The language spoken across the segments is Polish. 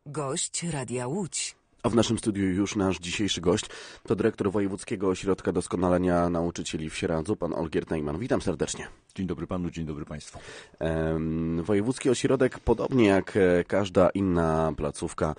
Gość Radia Łódź. A w naszym studiu już nasz dzisiejszy gość to dyrektor Wojewódzkiego Ośrodka Doskonalenia Nauczycieli w Sieradzu, pan Olgierd Najman. Witam serdecznie. Dzień dobry panu, dzień dobry państwu. Wojewódzki Ośrodek, podobnie jak każda inna placówka,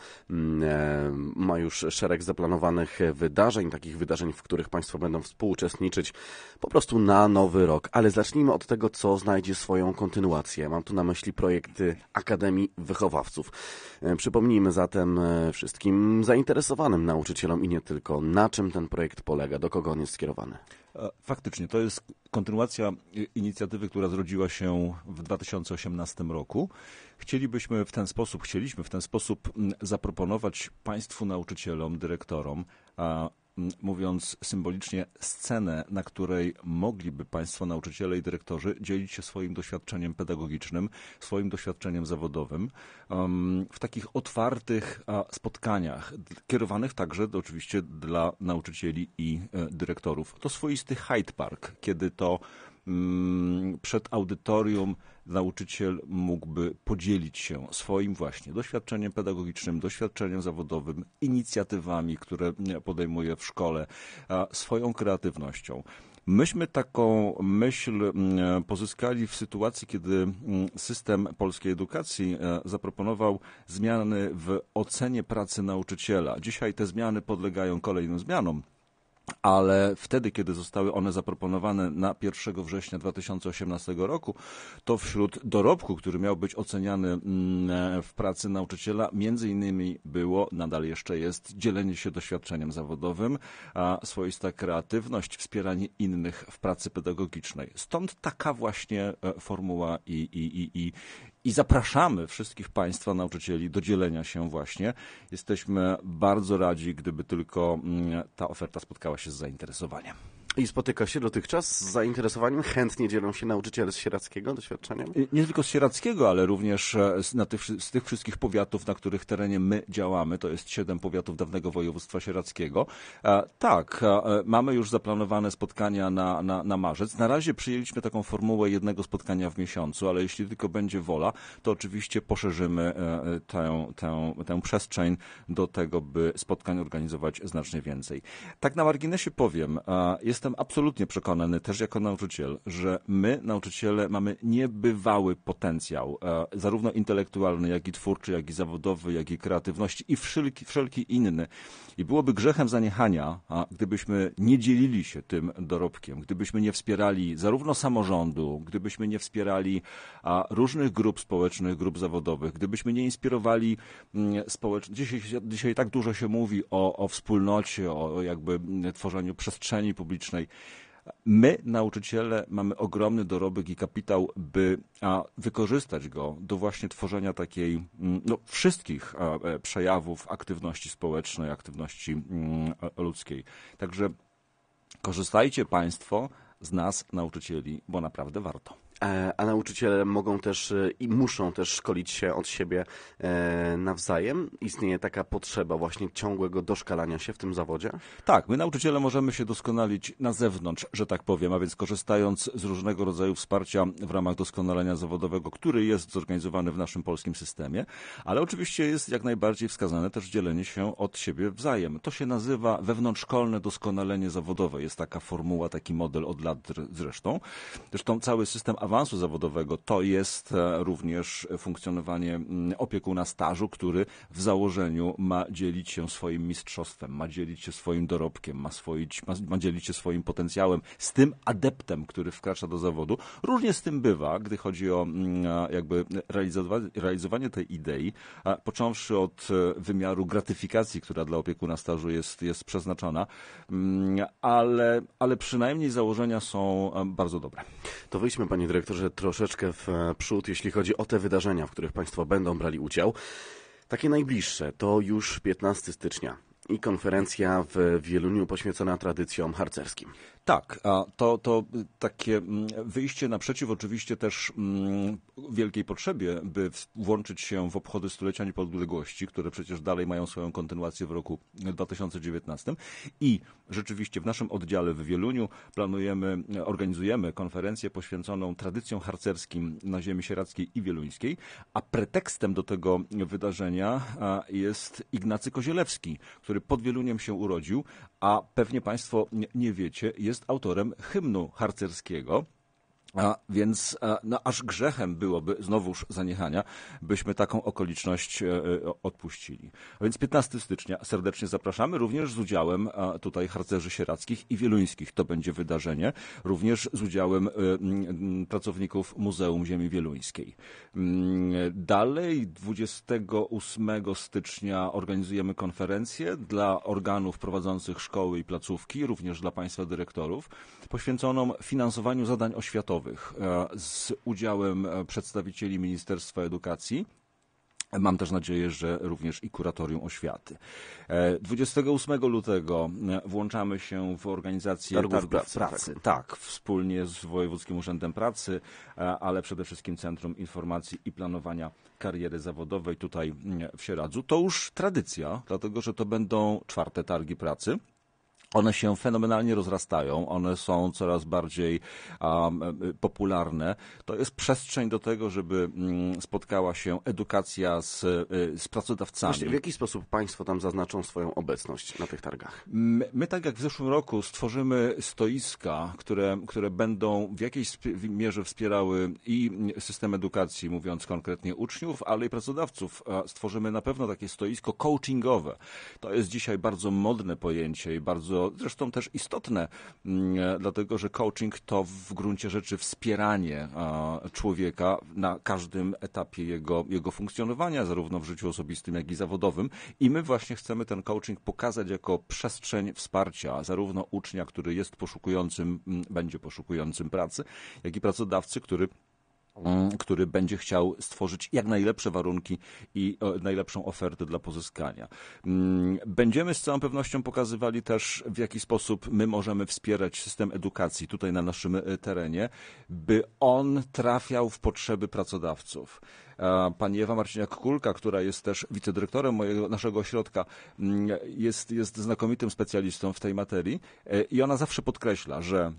ma już szereg zaplanowanych wydarzeń, takich wydarzeń, w których państwo będą współuczestniczyć po prostu na nowy rok. Ale zacznijmy od tego, co znajdzie swoją kontynuację. Mam tu na myśli projekt Akademii Wychowawców. Przypomnijmy zatem wszystkim zainteresowanym nauczycielom i nie tylko, na czym ten projekt polega, do kogo on jest skierowany. Faktycznie, to jest kontynuacja inicjatywy, która zrodziła się w 2018 roku. Chcieliśmy w ten sposób zaproponować państwu nauczycielom, dyrektorom, mówiąc symbolicznie, scenę, na której mogliby państwo nauczyciele i dyrektorzy dzielić się swoim doświadczeniem pedagogicznym, swoim doświadczeniem zawodowym w takich otwartych spotkaniach, kierowanych także oczywiście dla nauczycieli i dyrektorów. To swoisty Hyde Park, kiedy to przed audytorium nauczyciel mógłby podzielić się swoim właśnie doświadczeniem pedagogicznym, doświadczeniem zawodowym, inicjatywami, które podejmuje w szkole, swoją kreatywnością. Myśmy taką myśl pozyskali w sytuacji, kiedy system polskiej edukacji zaproponował zmiany w ocenie pracy nauczyciela. Dzisiaj te zmiany podlegają kolejnym zmianom. Ale wtedy, kiedy zostały one zaproponowane na 1 września 2018 roku, to wśród dorobku, który miał być oceniany w pracy nauczyciela, między innymi było, nadal jeszcze jest, dzielenie się doświadczeniem zawodowym, swoista kreatywność, wspieranie innych w pracy pedagogicznej. Stąd taka właśnie formuła i zapraszamy wszystkich państwa nauczycieli do dzielenia się właśnie. Jesteśmy bardzo radzi, gdyby tylko ta oferta spotkała się z zainteresowaniem. I spotyka się dotychczas z zainteresowaniem? Chętnie dzielą się nauczyciele z sieradzkiego doświadczeniem? Nie tylko z sieradzkiego, ale również z tych wszystkich powiatów, na których terenie my działamy. To jest 7 powiatów dawnego województwa sieradzkiego. Tak, mamy już zaplanowane spotkania na marzec. Na razie przyjęliśmy taką formułę jednego spotkania w miesiącu, ale jeśli tylko będzie wola, to oczywiście poszerzymy tę przestrzeń do tego, by spotkań organizować znacznie więcej. Tak na marginesie powiem, jestem absolutnie przekonany, też jako nauczyciel, że my, nauczyciele, mamy niebywały potencjał, zarówno intelektualny, jak i twórczy, jak i zawodowy, jak i kreatywności i wszelki inny. I byłoby grzechem zaniechania, gdybyśmy nie dzielili się tym dorobkiem, gdybyśmy nie wspierali zarówno samorządu, gdybyśmy nie wspierali różnych grup społecznych, grup zawodowych, gdybyśmy nie inspirowali Dzisiaj tak dużo się mówi o wspólnocie, o jakby tworzeniu przestrzeni publicznej. My, nauczyciele, mamy ogromny dorobek i kapitał, by wykorzystać go do właśnie tworzenia takiej wszystkich przejawów aktywności społecznej, aktywności ludzkiej. Także korzystajcie państwo z nas, nauczycieli, bo naprawdę warto. A nauczyciele mogą też i muszą też szkolić się od siebie nawzajem? Istnieje taka potrzeba właśnie ciągłego doszkalania się w tym zawodzie? Tak, my nauczyciele możemy się doskonalić na zewnątrz, że tak powiem, a więc korzystając z różnego rodzaju wsparcia w ramach doskonalenia zawodowego, który jest zorganizowany w naszym polskim systemie, ale oczywiście jest jak najbardziej wskazane też dzielenie się od siebie wzajem. To się nazywa wewnątrzszkolne doskonalenie zawodowe. Jest taka formuła, taki model od lat zresztą. Zresztą cały system awansu zawodowego to jest również funkcjonowanie opiekuna stażu, który w założeniu ma dzielić się swoim mistrzostwem, ma dzielić się swoim dorobkiem, ma dzielić się swoim potencjałem z tym adeptem, który wkracza do zawodu. Różnie z tym bywa, gdy chodzi o jakby realizowanie tej idei, począwszy od wymiaru gratyfikacji, która dla opiekuna stażu jest przeznaczona, ale przynajmniej założenia są bardzo dobre. To wyjdźmy, panie dyrektorze, troszeczkę w przód, jeśli chodzi o te wydarzenia, w których państwo będą brali udział. Takie najbliższe to już 15 stycznia i konferencja w Wieluniu poświęcona tradycjom harcerskim. Tak, a to takie wyjście naprzeciw oczywiście też wielkiej potrzebie, by włączyć się w obchody stulecia niepodległości, które przecież dalej mają swoją kontynuację w roku 2019 i rzeczywiście w naszym oddziale w Wieluniu organizujemy konferencję poświęconą tradycjom harcerskim na ziemi sieradzkiej i wieluńskiej, a pretekstem do tego wydarzenia jest Ignacy Kozielewski, który pod Wieluniem się urodził, a pewnie Państwo nie wiecie, jest autorem hymnu harcerskiego. Więc aż grzechem byłoby znowuż zaniechania, byśmy taką okoliczność odpuścili. A więc 15 stycznia serdecznie zapraszamy, również z udziałem tutaj harcerzy sierackich i wieluńskich. To będzie wydarzenie, również z udziałem pracowników Muzeum Ziemi Wieluńskiej. Dalej 28 stycznia organizujemy konferencję dla organów prowadzących szkoły i placówki, również dla Państwa dyrektorów, poświęconą finansowaniu zadań oświatowych z udziałem przedstawicieli Ministerstwa Edukacji. Mam też nadzieję, że również i Kuratorium Oświaty. 28 lutego włączamy się w organizację Targów Pracy. Tak, wspólnie z Wojewódzkim Urzędem Pracy, ale przede wszystkim Centrum Informacji i Planowania Kariery Zawodowej tutaj w Sieradzu. To już tradycja, dlatego że to będą 4. Targi Pracy. One się fenomenalnie rozrastają, one są coraz bardziej popularne. To jest przestrzeń do tego, żeby spotkała się edukacja z pracodawcami. Właśnie, w jaki sposób Państwo tam zaznaczą swoją obecność na tych targach? My tak jak w zeszłym roku stworzymy stoiska, które będą w jakiejś mierze wspierały i system edukacji, mówiąc konkretnie uczniów, ale i pracodawców. Stworzymy na pewno takie stoisko coachingowe. To jest dzisiaj bardzo modne pojęcie i bardzo zresztą też istotne, dlatego że coaching to w gruncie rzeczy wspieranie człowieka na każdym etapie jego funkcjonowania, zarówno w życiu osobistym, jak i zawodowym. I my właśnie chcemy ten coaching pokazać jako przestrzeń wsparcia zarówno ucznia, który jest będzie poszukującym pracy, jak i pracodawcy, który będzie chciał stworzyć jak najlepsze warunki i najlepszą ofertę dla pozyskania. Będziemy z całą pewnością pokazywali też, w jaki sposób my możemy wspierać system edukacji tutaj na naszym terenie, by on trafiał w potrzeby pracodawców. Pani Ewa Marciniak-Kulka, która jest też wicedyrektorem naszego ośrodka, jest znakomitym specjalistą w tej materii i ona zawsze podkreśla, że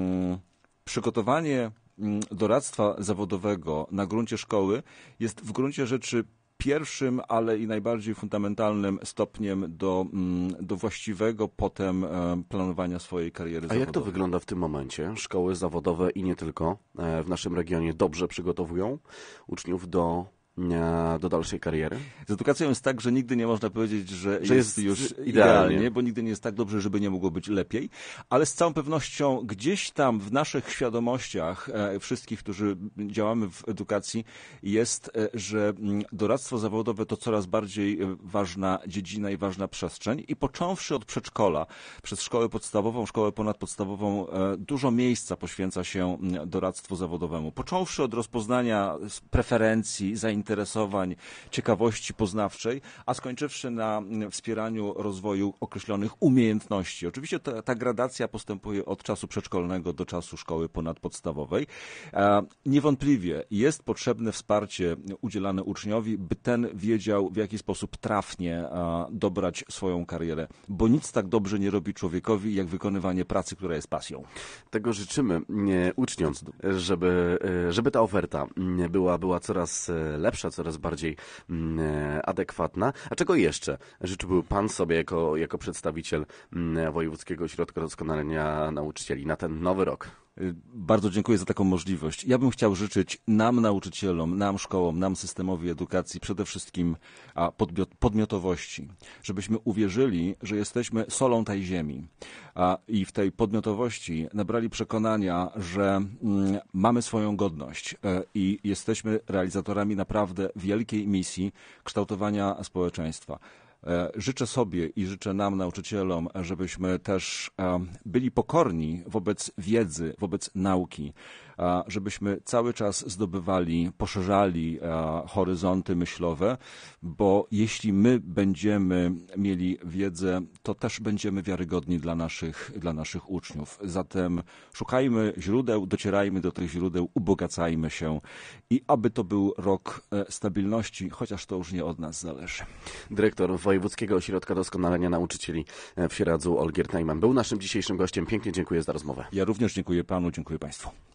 przygotowanie doradztwa zawodowego na gruncie szkoły jest w gruncie rzeczy pierwszym, ale i najbardziej fundamentalnym stopniem do właściwego potem planowania swojej kariery zawodowej. A jak to wygląda w tym momencie? Szkoły zawodowe i nie tylko w naszym regionie dobrze przygotowują uczniów do dalszej kariery? Z edukacją jest tak, że nigdy nie można powiedzieć, że jest już idealnie, bo nigdy nie jest tak dobrze, żeby nie mogło być lepiej, ale z całą pewnością gdzieś tam w naszych świadomościach wszystkich, którzy działamy w edukacji, jest, że doradztwo zawodowe to coraz bardziej ważna dziedzina i ważna przestrzeń i począwszy od przedszkola, przez szkołę podstawową, szkołę ponadpodstawową, dużo miejsca poświęca się doradztwu zawodowemu. Począwszy od rozpoznania preferencji, zainteresowań, ciekawości poznawczej, a skończywszy na wspieraniu rozwoju określonych umiejętności. Oczywiście ta gradacja postępuje od czasu przedszkolnego do czasu szkoły ponadpodstawowej. Niewątpliwie jest potrzebne wsparcie udzielane uczniowi, by ten wiedział, w jaki sposób trafnie dobrać swoją karierę, bo nic tak dobrze nie robi człowiekowi, jak wykonywanie pracy, która jest pasją. Tego życzymy uczniom, żeby ta oferta była coraz lepsza, coraz bardziej adekwatna. A czego jeszcze życzyłby Pan sobie jako przedstawiciel Wojewódzkiego Ośrodka Doskonalenia Nauczycieli na ten nowy rok? Bardzo dziękuję za taką możliwość. Ja bym chciał życzyć nam, nauczycielom, nam, szkołom, nam, systemowi edukacji przede wszystkim podmiotowości. Żebyśmy uwierzyli, że jesteśmy solą tej ziemi i w tej podmiotowości nabrali przekonania, że mamy swoją godność i jesteśmy realizatorami naprawdę wielkiej misji kształtowania społeczeństwa. Życzę sobie i życzę nam, nauczycielom, żebyśmy też byli pokorni wobec wiedzy, wobec nauki, żebyśmy cały czas zdobywali, poszerzali horyzonty myślowe, bo jeśli my będziemy mieli wiedzę, to też będziemy wiarygodni dla naszych uczniów. Zatem szukajmy źródeł, docierajmy do tych źródeł, ubogacajmy się i aby to był rok stabilności, chociaż to już nie od nas zależy. Dyrektor Wojewódzkiego Ośrodka Doskonalenia Nauczycieli w Sieradzu Olgierd Najman był naszym dzisiejszym gościem. Pięknie dziękuję za rozmowę. Ja również dziękuję panu, dziękuję państwu.